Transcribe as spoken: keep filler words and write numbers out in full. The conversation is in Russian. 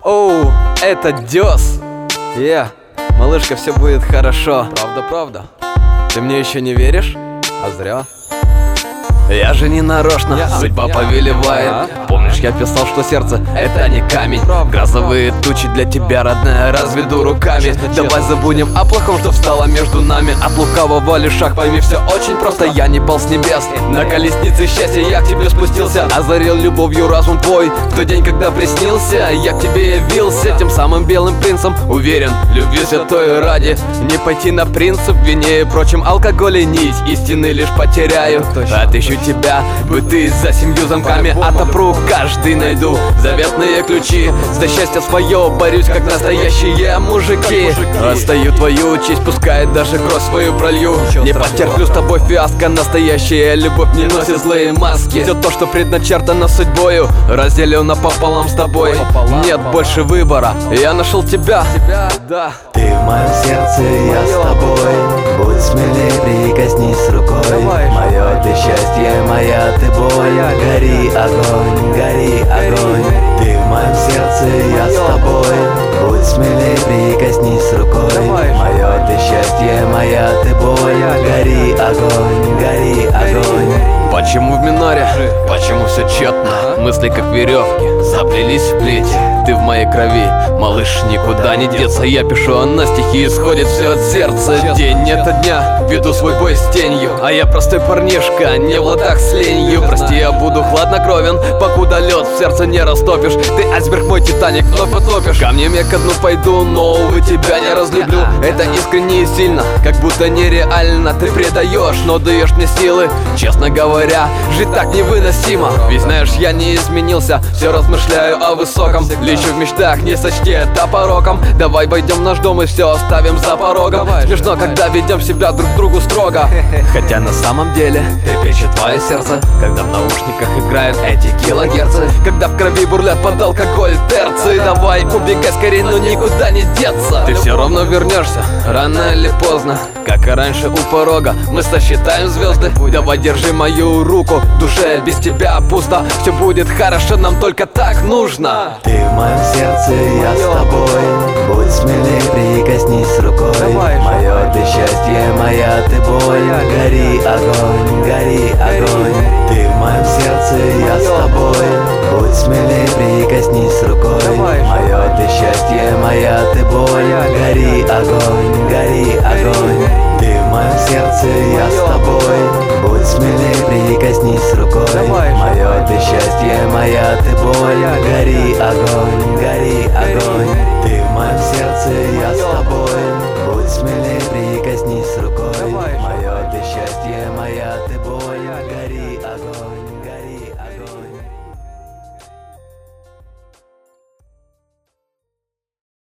Оу, это Дёс. Я, yeah. Малышка, все будет хорошо. Правда, правда. Ты мне еще не веришь? А зря. Я же не нарочно, yeah. Судьба yeah. повелевает. yeah. Помнишь, я писал, что сердце — это не камень. Грозовые тучи для тебя, родная, разведу руками. Честно, Давай честно. забудем о плохом, что встало между нами. От лукавого лишь шаг, пойми, все очень просто. Я не пал с небес, на колеснице счастья я к тебе спустился. Озарил любовью разум твой в тот день, когда приснился. Я к тебе явился тем самым белым принцем. Уверен, любви святой ради не пойти на принцип. Вине и прочим алкоголе нить истины лишь потеряю. Отыщу тебя, быты за семью замками отопру, каждый найду заветные ключи. За счастье свое борюсь, как настоящие мужики. Отстаю твою честь, пускай даже кровь свою пролью. Не потерплю с тобой фиаско, настоящая любовь не носит злые маски. Все то, что предначертано судьбою, разделю напополам с тобой. Нет больше выбора, я нашел тебя. Ты в моем сердце, я с тобой. Будь смелей, прикоснись рукой. Мое ты счастье, моя ты боль. Гори огонь, гори огонь. Ты в моем сердце, я с тобой. Будь смелей, прикоснись рукой. Мое ты счастье, моя ты боль. Гори огонь, гори огонь. Почему в миноре? Почему все четно? Мысли как веревки заплелись в плети. Ты в моей крови, малыш, никуда не деться. Я пишу, а на стихи исходит все от сердца. День ото дня веду свой бой с тенью. А я простой парнишка, не в ладах с ленью. Прости, я буду хладнокровен, покуда лед в сердце не растопишь. Ты айсберг, мой Титаник, вновь потопишь. Камнем я ко дну пойду, но, увы, тебя не разлюблю. Это искренне и сильно, как будто нереально. Ты предаешь, но даешь мне силы. Честно говоря, жить так невыносимо. Ведь знаешь, я не изменился, все размышляю о высоком. Лечу в мечтах, не сочти это пороком. Давай войдем в наш дом и все оставим за порогом. Смешно, когда ведем себя друг к другу строго. Хотя на самом деле трепещет твое сердце, когда в наушниках играют эти килогерцы. Когда в крови бурлят под алкоголь терцы. Давай убегай скорее, но никуда не деться. Ты все равно вернешься, рано или поздно. Как и раньше у порога, мы сосчитаем звезды. Давай держи мою руку, в душе без тебя пусто. Все будет хорошо, нам только так нужно. Ты в моем сердце, я с тобой. Будь смелей, прикоснись рукой. Мое ты счастье, моя ты боль. Гори огонь, гори огонь. Ты в моем сердце, я с тобой. Будь смелей, прикоснись рукой. Мое ты счастье, моя ты боль. Гори огонь, гори огонь. Ты в моем сердце, я с тобой. Будь смелей, прикоснись рукой. Мое ты счастье, моя ты боль. Гори огонь, гори огонь. Ты в моем сердце, я